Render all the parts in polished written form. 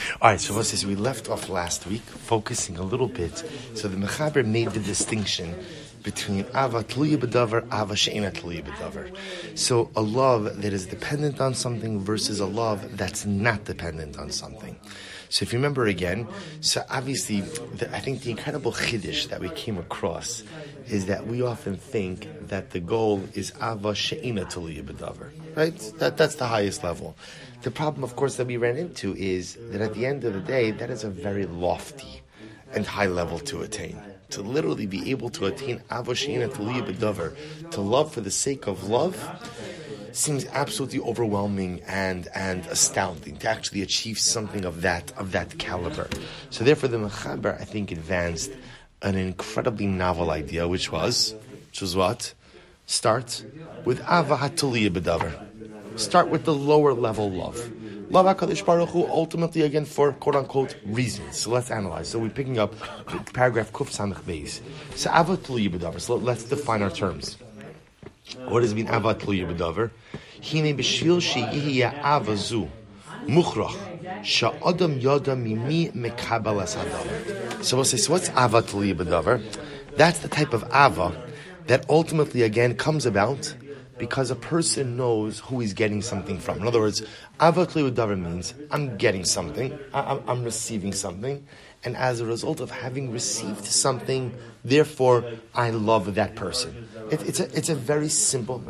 All right, so we left off last week, focusing a little bit. So the Mechaber made the distinction between Ava Tluya B'Davar, Ava She'ena Tluya B'Davar. So a love that is dependent on something versus a love that's not dependent on something. So if you remember again, so obviously, I think the incredible chiddush that we came across is that we often think that the goal is Ava She'ena Tluya B'Davar, right? That's the highest level. The problem, of course, that we ran into is that at the end of the day, that is a very lofty and high level to attain. To literally be able to attain Ava She'ena Tluya B'Davar, to love for the sake of love, seems absolutely overwhelming and astounding to actually achieve something of that caliber. So therefore, the Mechaber, I think, advanced an incredibly novel idea, which was what? Start with Ava Tluya B'Davar. Start with the lower level love. Love HaKadosh Baruch Hu, ultimately, again, for quote-unquote reasons. So let's analyze. So we're picking up paragraph Kuf Samech Beis. So Ava Tluya B'Davar. So let's define our terms. What does it mean, Ava Tluya B'Davar? Hine b'shvil she'yihya Ava zu muchrach sha'adam yada mimi mekabel es hadavar. So we'll say, so what's Ava Tluya B'Davar? That's the type of Ava that ultimately, again, comes about because a person knows who he's getting something from. In other words, Ava Tluya B'Davar means I'm getting something, I'm receiving something, and as a result of having received something, therefore I love that person. It's a very simple,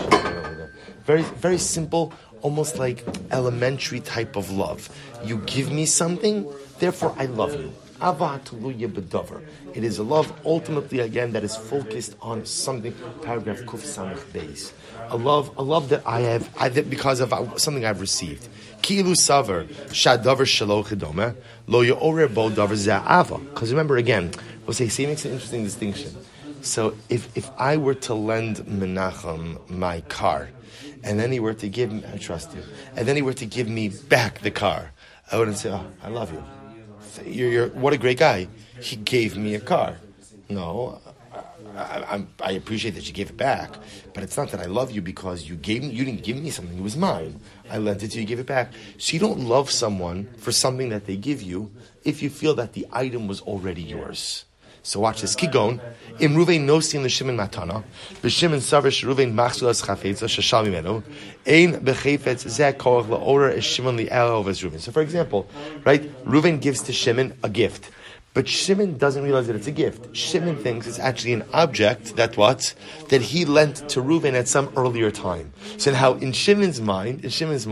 very simple, almost like elementary type of love. You give me something, therefore I love you. Ava Tluya B'Davar. It is a love, ultimately, again, that is focused on something. Paragraph Kuf Samech Beis. A love that I have, because of something I've received. Ki'ilu Savar Shadavar Shelo Chedome Lo Yo'orer Bo Davar Za'ava. Because remember, again, we'll say, he makes an interesting distinction. So if I were to lend Menachem my car, and then he were to give me, I trust you, and then he were to give me back the car, I wouldn't say, oh, I love you. You're what a great guy. He gave me a car. No, I appreciate that you gave it back, but it's not that I love you because you didn't give me something. It was mine. I lent it to you, you gave it back. So you don't love someone for something that they give you if you feel that the item was already yours. So watch this. Keep going. Im Ruvain nosim l'Shimon matana, b'Shimon savrish Ruvain machzulas chafetza shashal mimenu, ein b'chefetz zeh koach la'orer es Shimon li'elo v'es Ruvain. So for example, right, Ruvain gives to Shimon a gift, but Shimon doesn't realize that it's a gift. Shimon thinks it's actually an object that he lent to Ruvain at some earlier time. So now in Shimon's mind,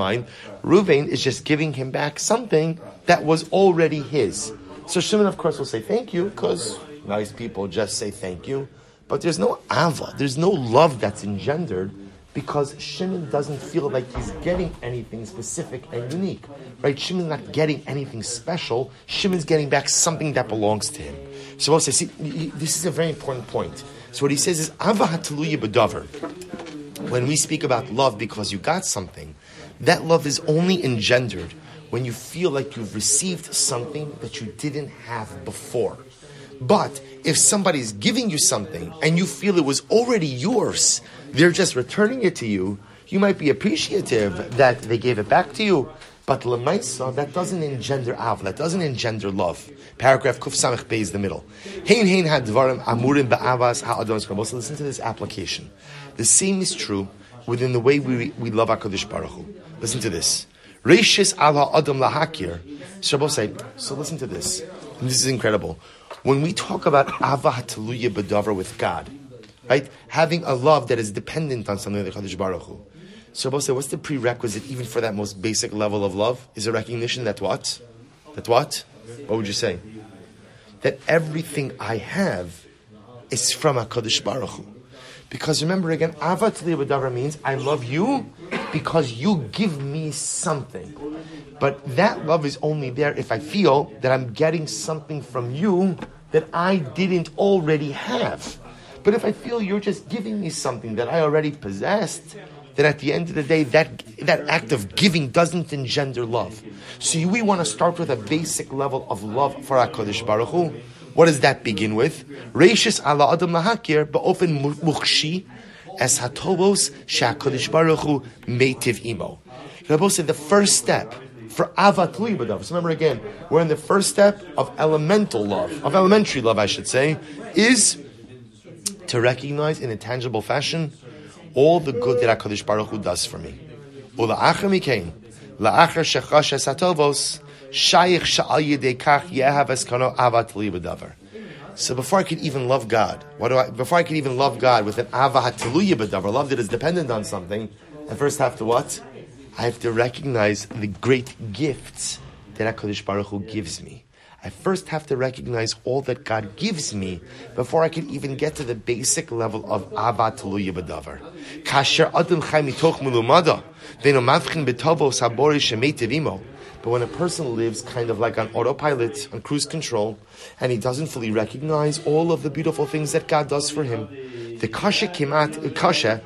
Ruvain is just giving him back something that was already his. So Shimon, of course, will say thank you, because nice people just say thank you. But there's no ava, there's no love that's engendered, because Shimon doesn't feel like he's getting anything specific and unique. Right? Shimon's not getting anything special. Shimon's getting back something that belongs to him. So we'll say, see, this is a very important point. So what he says is, Ava Tluya B'Davar. When we speak about love because you got something, that love is only engendered when you feel like you've received something that you didn't have before. But if somebody's giving you something and you feel it was already yours, they're just returning it to you, you might be appreciative that they gave it back to you. But l'maisa, that doesn't engender av, that doesn't engender love. Paragraph Kuf Samech Beis, the middle. Hein hadvarim amurim ba'avas ha'adon skram. So listen to this application. The same is true within the way we love HaKadosh Baruch Hu. Listen to this. Reishis ala adam lahakir. So listen to this. And this is incredible. When we talk about Ava Tluya B'Davar with God, right? Having a love that is dependent on something like HaKadosh Baruch Hu. So what's the prerequisite even for that most basic level of love? Is a recognition that what? What would you say? That everything I have is from HaKadosh Baruch Hu. Because remember again, Ava Tluya B'Davar means I love you because you give me something. But that love is only there if I feel that I'm getting something from you that I didn't already have. But if I feel you're just giving me something that I already possessed, then at the end of the day, that act of giving doesn't engender love. So we want to start with a basic level of love for HaKadosh Baruch Hu. What does that begin with? Reishis ala adam lahakir ba'ofen mukhshi es hatobos she'HaKadosh Baruch Hu meitiv imo. Rabbi said the first step for Avat Tluya B'Davar. So remember again, we're in the first step of elemental love, of elementary love, I should say, is to recognize in a tangible fashion all the good that HaKadosh Baruch Hu does for me. Ula'achar mikein, la'achar shechash es hatovos, shayich sha'al yedei kach yehav eskano Avat Tluya B'Davar. So before I could even love God, before I could even love God with an Avat Tluya B'Davar, love that is dependent on something, I first have to what? I have to recognize the great gifts that HaKadosh Baruch Hu gives me. I first have to recognize all that God gives me before I can even get to the basic level of Avat Tluya B'Davar. Kasher Adam Chai Mitoch Mulumada, Ve'no Mavchin B'Tovo Sabori Shemei Tevimo. But when a person lives kind of like on autopilot, on cruise control, and he doesn't fully recognize all of the beautiful things that God does for him, the kasha ukimat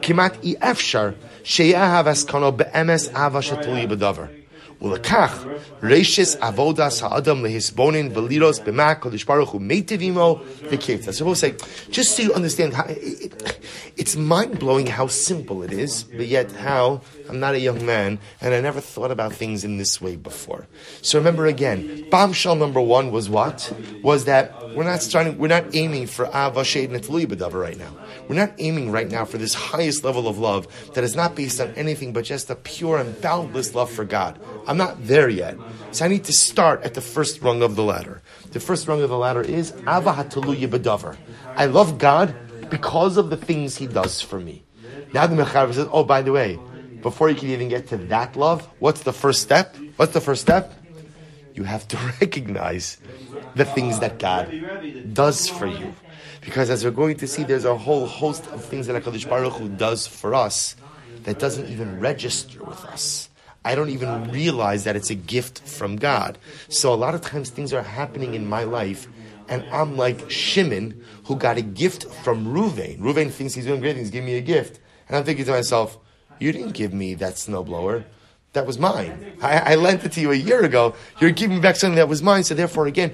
efshar sheyahav eskano beemes ava shetuli b'davar. Ulakach reishis avodas ha'adam lehisbonin v'liros b'ma kodesh baruch hu meitivimo v'kirta. So we'll say, just so you understand how it's mind-blowing how simple it is, but yet how I'm not a young man and I never thought about things in this way before. So remember again, bombshell number one was what? Was that we're not aiming for Ava Shed Netluya B'Davar right now. We're not aiming right now for this highest level of love that is not based on anything but just a pure and boundless love for God. I'm not there yet. So I need to start at the first rung of the ladder. The first rung of the ladder is Ava Hatluya B'Davar. I love God because of the things He does for me. Now the Mechaber says, oh, by the way, before you can even get to that love, what's the first step? What's the first step? You have to recognize the things that God does for you. Because as we're going to see, there's a whole host of things that HaKadosh Baruch Hu does for us that doesn't even register with us. I don't even realize that it's a gift from God. So a lot of times things are happening in my life and I'm like Shimon, who got a gift from Ruvain. Ruvain thinks he's doing great things, give me a gift. And I'm thinking to myself, you didn't give me that snowblower. That was mine. I lent it to you a year ago. You're giving me back something that was mine. So therefore, again,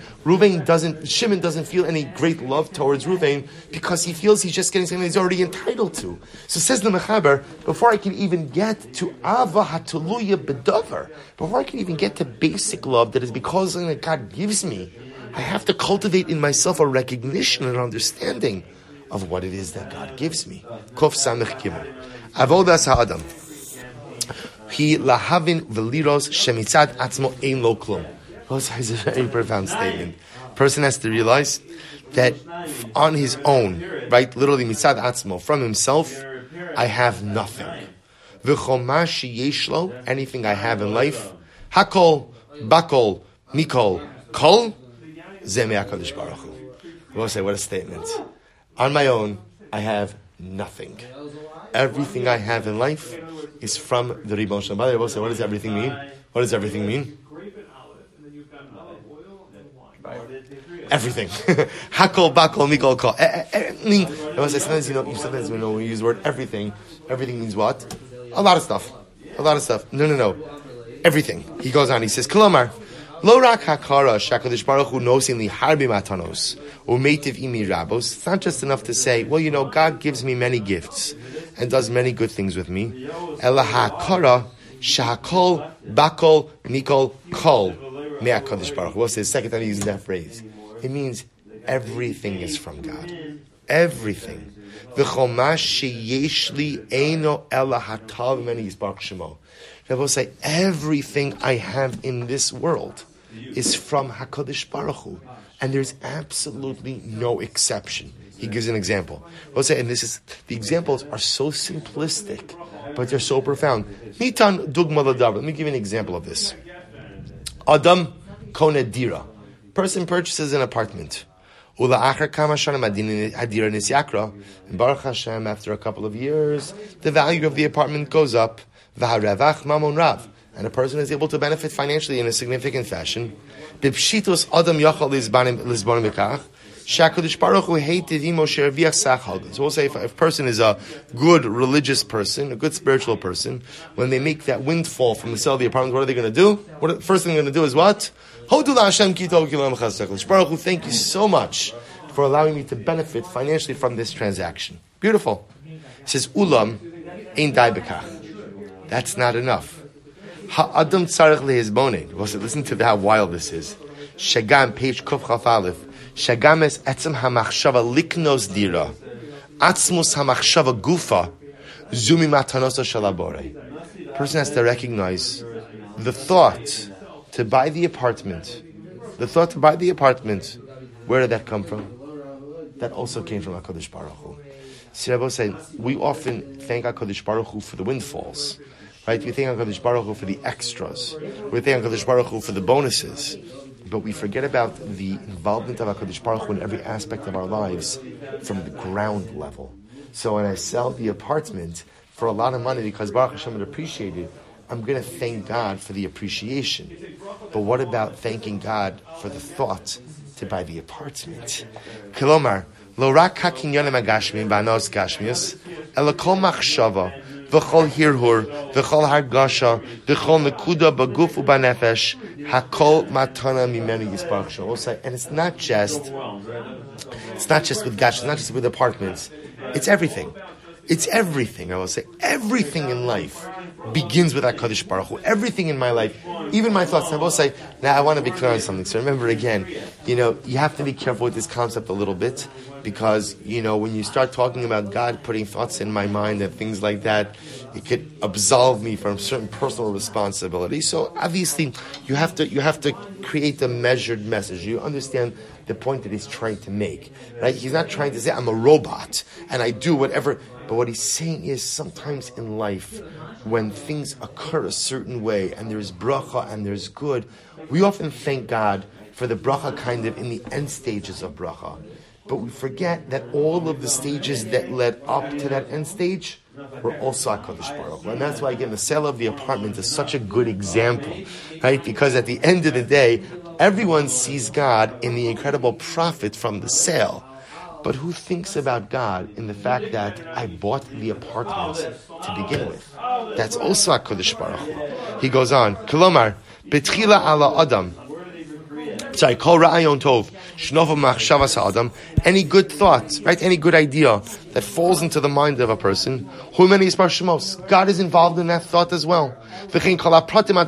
Shimon doesn't feel any great love towards Ruvain because he feels he's just getting something he's already entitled to. So says the Mechaber, before I can even get to Ava Hatluya B'Davar, before I can even get to basic love that is because of something that God gives me, I have to cultivate in myself a recognition and understanding of what it is that God gives me. Kof Samech Gimel. Avodas Ha'adam. He lahavin veliros shemitzad atzmo ein lo klum. This is a very profound statement. Person has to realize that on his own, right, literally mitzad atzmo, from himself, I have nothing. V'choma sheyeshlo, anything I have in life, hakol, bakol, mikol, kol, ze me'akadosh baruch hu. We'll say, what a statement. On my own, I have nothing. Everything I have in life is from the Ribbon Shalom. By the way, we'll say, what does everything mean? What does everything mean? Everything. Hakol, bakol, mikol, kol. Sometimes when we use the word everything means what? A lot of stuff. No. Everything. He goes on, he says, Kolomar, Lo rak hakara shakadosh baruch hu nosin li harbi matanos umeitiv imi rabos. It's not just enough to say, well, God gives me many gifts and does many good things with me. Ela hakara shakol bakol mikol kol me'akadosh baruch hu. What's the second time he uses that phrase? It means everything is from God. Everything. V'chomash sheyesh li eino ela hatav meni yisbarach shemo. I will say everything I have in this world is from HaKadosh Baruch Hu, and there's absolutely no exception. He gives an example. We'll say, and the examples are so simplistic, but they're so profound. Mitan dugma l'davar. Let me give you an example of this. Adam kone dira. Person purchases an apartment. Ula'achar kama shanim adira nisyakra. And Baruch Hashem, after a couple of years, the value of the apartment goes up. V'harevach mamon rav, and a person is able to benefit financially in a significant fashion. B'pshitos adam yachal lizbanim b'kach. Shakadosh Baruch Hu heitiv imo sherviach sachal. So we'll say if a person is a good religious person, a good spiritual person, when they make that windfall from the sale of the apartment, what are they going to do? The first thing they're going to do is what? Hodu la'Hashem ki tov kilam chazak. Baruch Hu, thank you so much for allowing me to benefit financially from this transaction. Beautiful. It says ulam ein dai b'kach. That's not enough. Ha'adam tzarech lehizbonin. Listen to how wild this is. Shagam, page Kuf Chaf Aleph. Shagam es etzem hamachshava liknos dira. Atzmus hamachshava gufa. Zumi matanosa shalabore. Person has to recognize the thought to buy the apartment. The thought to buy the apartment. Where did that come from? That also came from HaKadosh Baruch Hu. See, Rabbi said, we often thank HaKadosh Baruch Hu for the windfalls. Right? We thank HaKadosh Baruch Hu for the extras. We thank HaKadosh Baruch Hu for the bonuses. But we forget about the involvement of HaKadosh Baruch Hu in every aspect of our lives from the ground level. So when I sell the apartment for a lot of money because Baruch Hashem would appreciate it, I'm going to thank God for the appreciation. But what about thanking God for the thought to buy the apartment? Kilomar, lo rak hakinyonim agashmim ba'anos gashmius, ela kol machshava, v'chol hirhur, v'chol hargasha, v'chol nekuda b'guf u'banefesh, hakol matana mimenu yisbarach shem. And it's not just with gash, it's not just with apartments. It's everything. It's everything. I will say everything in life begins with HaKadosh Baruch Hu. Everything in my life, even my thoughts. I will say, now I want to be clear on something. So remember again, you have to be careful with this concept a little bit because, when you start talking about God putting thoughts in my mind and things like that, it could absolve me from certain personal responsibility. So obviously, you have to create a measured message. You understand the point that he's trying to make, right? He's not trying to say I'm a robot and I do whatever. But what he's saying is sometimes in life, when things occur a certain way and there's bracha and there's good, we often thank God for the bracha kind of in the end stages of bracha. But we forget that all of the stages that led up to that end stage were also HaKadosh Baruch Hu. And that's why, again, the sale of the apartment is such a good example, right? Because at the end of the day, everyone sees God in the incredible profit from the sale. But who thinks about God in the fact that I bought the apartment to begin with? That's also HaKadosh Baruch Hu. He goes on, Kilomar, Betchila ala Adam. Sorry, Kol Ra'ayon Tov, Shnofa Machshavas Adam. Any good thought, right? Any good idea that falls into the mind of a person. God is involved in that thought as well. And even to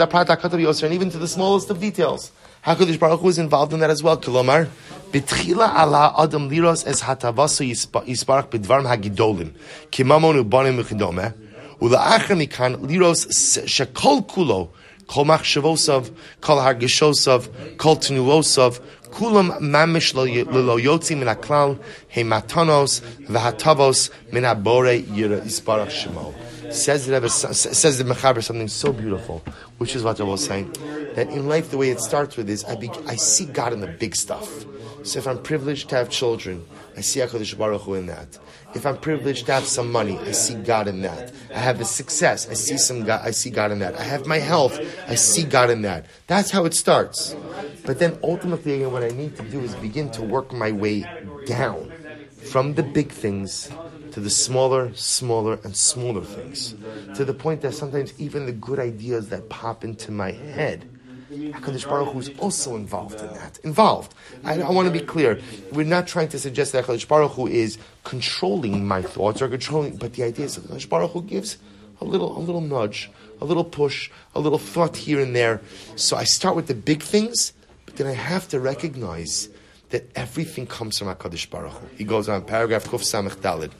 the smallest of details. HaKadosh Baruch Hu is involved in that as well. Kilomar, Betchila ala Adam liros es hatavaso yisparach b'dvarim hagidolim kimamonu banim uchidome ula'achar mikan liros shekol kulo kol machshavosav kol hargeshosav kol tenuosav kulam mamish lo yotzi min haklal he matanos v'hatavos min habore yisparach shemo. Says the Mechaber something so beautiful, which is what I was saying, that in life the way it starts with is I see God in the big stuff. So if I'm privileged to have children, I see HaKadosh Baruch Hu in that. If I'm privileged to have some money, I see God in that. I have a success, I see God in that. I have my health, I see God in that. That's how it starts. But then ultimately, again, what I need to do is begin to work my way down from the big things to the smaller, and smaller things. To the point that sometimes even the good ideas that pop into my head, HaKadosh Baruch Hu is also involved in that. I want to be clear. We're not trying to suggest that HaKadosh Baruch Hu is controlling my thoughts but the idea is that HaKadosh Baruch Hu gives a little nudge, a little push, a little thought here and there. So I start with the big things, but then I have to recognize that everything comes from HaKadosh Baruch Hu. He goes on, paragraph Kuf Samech Daled.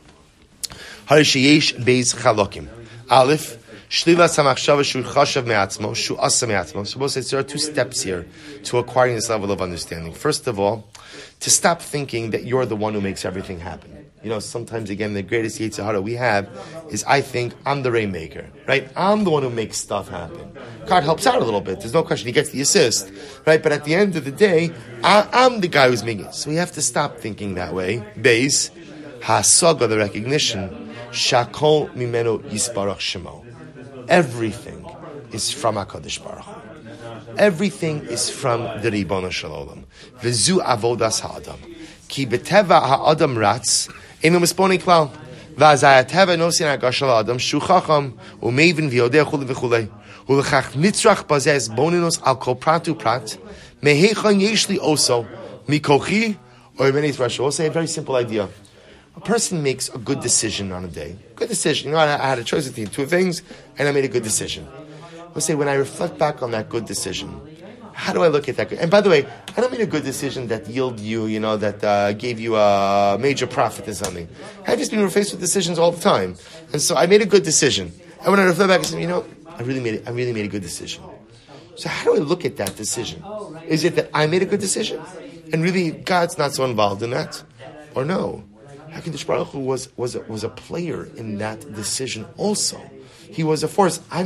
Harishayesh Beis Chalokim. Aleph, Shlilas HaMachshava Shu Chashav Me'atzmo, Shu Asa Me'atzmo. So there are two steps here to acquiring this level of understanding. First of all, to stop thinking that you're the one who makes everything happen. Sometimes, again, the greatest Yetzer Hara we have is I think I'm the rainmaker, right? I'm the one who makes stuff happen. God helps out a little bit. There's no question. He gets the assist, right? But at the end of the day, I'm the guy who's making it. So we have to stop thinking that way. Beis, Hasaga, the recognition, Shakol Mimeno Yisbarach Shemo. Everything is from HaKadosh Baruch Hu. Everything is from the Ribono Shel Olam. V'zu avodas ha'adam. Ki beteva ha'adam ratz, enu misponi klal. V'azay hateva nosin ha'gash ha'adam, shu chacham, u'mevin v'yodeh chule v'chulei. U'lechach nitzrach bazeh boninos al kol pratu prat, mehechan yesh li oso, mikochi, or many Rashi. We'll say a very simple idea. A person makes a good decision on a day. Good decision. I had a choice between two things, and I made a good decision. We'll say, when I reflect back on that good decision, how do I look at that? And by the way, I don't mean a good decision that yielded you, that gave you a major profit or something. I've just been faced with decisions all the time. And so I made a good decision. And when I reflect back, I say, I really made a good decision. So how do I look at that decision? Is it that I made a good decision? And really, God's not so involved in that? Or no? HaKadosh Baruch Hu was a player in that decision also. He was a force. I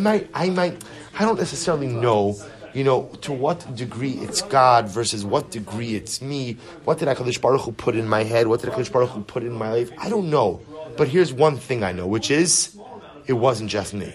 don't necessarily know, to what degree it's God versus what degree it's me. What did HaKadosh Baruch Hu put in my head? What did HaKadosh Baruch Hu put in my life? I don't know. But here's one thing I know, which is, it wasn't just me.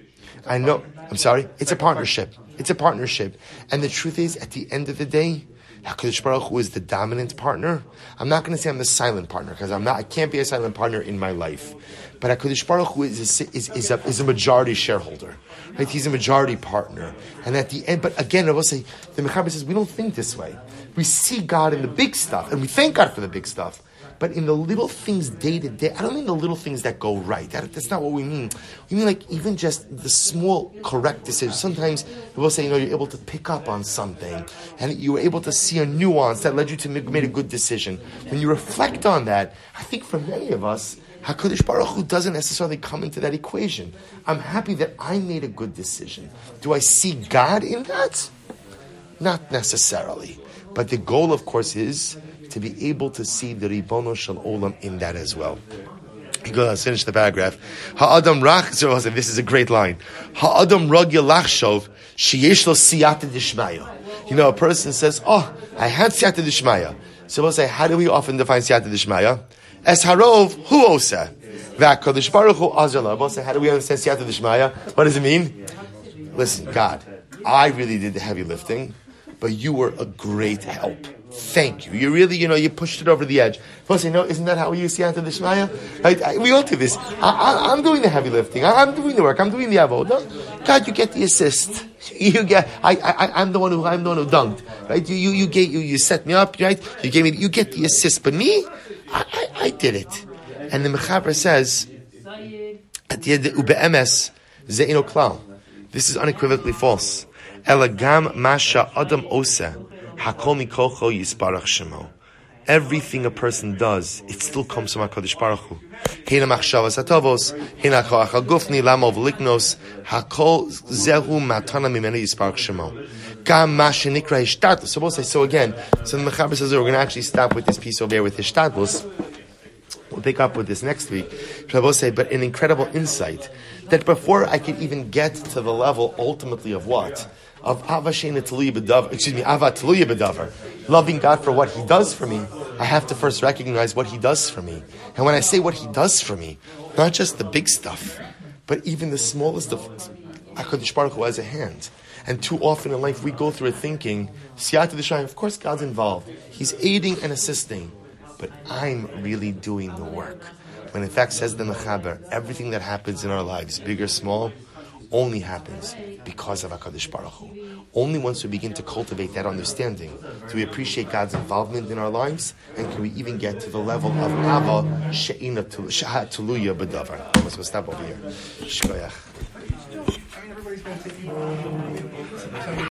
I know, it's a partnership. It's a partnership. And the truth is, at the end of the day, HaKadosh Baruch Hu is the dominant partner. I'm not going to say I'm the silent partner, because I can't be a silent partner in my life. But HaKadosh Baruch Hu is a majority shareholder. Right? He's a majority partner. And at the end, but again, I will say, the Mechaber says, we don't think this way. We see God in the big stuff, and we thank God for the big stuff. But in the little things day to day, I don't mean the little things that go right. That's not what we mean. We mean like even just the small correct decisions. Sometimes we'll say, you're able to pick up on something, and you were able to see a nuance that led you to make a good decision. When you reflect on that, I think for many of us, HaKadosh Baruch Hu doesn't necessarily come into that equation. I'm happy that I made a good decision. Do I see God in that? Not necessarily. But the goal, of course, is to be able to see the Ribono Shel Olam in that as well. Let's finish the paragraph. Ha'adam rach, this is a great line. Ha'adam ragil lachshov sheyesh lo siyata d'shmaya. A person says, I had siyata d'shmaya. So we'll say, how do we often define siyata d'shmaya? Es harov hu osa. V'HaKadosh Baruch Hu azar la. We'll say, how do we understand siyata d'shmaya? What does it mean? Listen, God, I really did the heavy lifting, but you were a great help. Thank you. You really, you pushed it over the edge. People say, no, isn't that how we use Siyata D'Shmaya? Right? We all do this. I'm doing the heavy lifting. I'm doing the work. I'm doing the avodah. God, you get the assist. You get. I'm the one who dunked. Right? You set me up. Right? You gave me. You get the assist. But me, I did it. And the Mechaber says at the end, ube'emes ze'ino klal. This is unequivocally false. Elagam masha adam oseh. Hakol mikocho yisparach shemo. Everything a person does, it still comes from HaKadosh Baruch Hu. Hina machshavas hatovos, hina koach hagufni, lama v'liknos, hakol zehu matana mimenu yisparach shemo. Gam ma shenikra hishtadlus. So again, so the Mechaber says we're going to actually stop with this piece over here with hishtadlus. We'll pick up with this next week. But an incredible insight that before I could even get to the level ultimately of what? Of Ava Tluya B'davar, loving God for what He does for me, I have to first recognize what He does for me. And when I say what He does for me, not just the big stuff, but even the smallest of HaKadosh Baruch Hu has a hand. And too often in life we go through it thinking, Siyata D'Shmaya, of course God's involved. He's aiding and assisting. But I'm really doing the work. When in fact, says the Mechaber, everything that happens in our lives, big or small, only happens because of HaKadosh Baruch Hu. Only once we begin to cultivate that understanding do we appreciate God's involvement in our lives, and can we even get to the level of Ava She'ina Tluya B'davar. Let's stop over here. Shkoyach.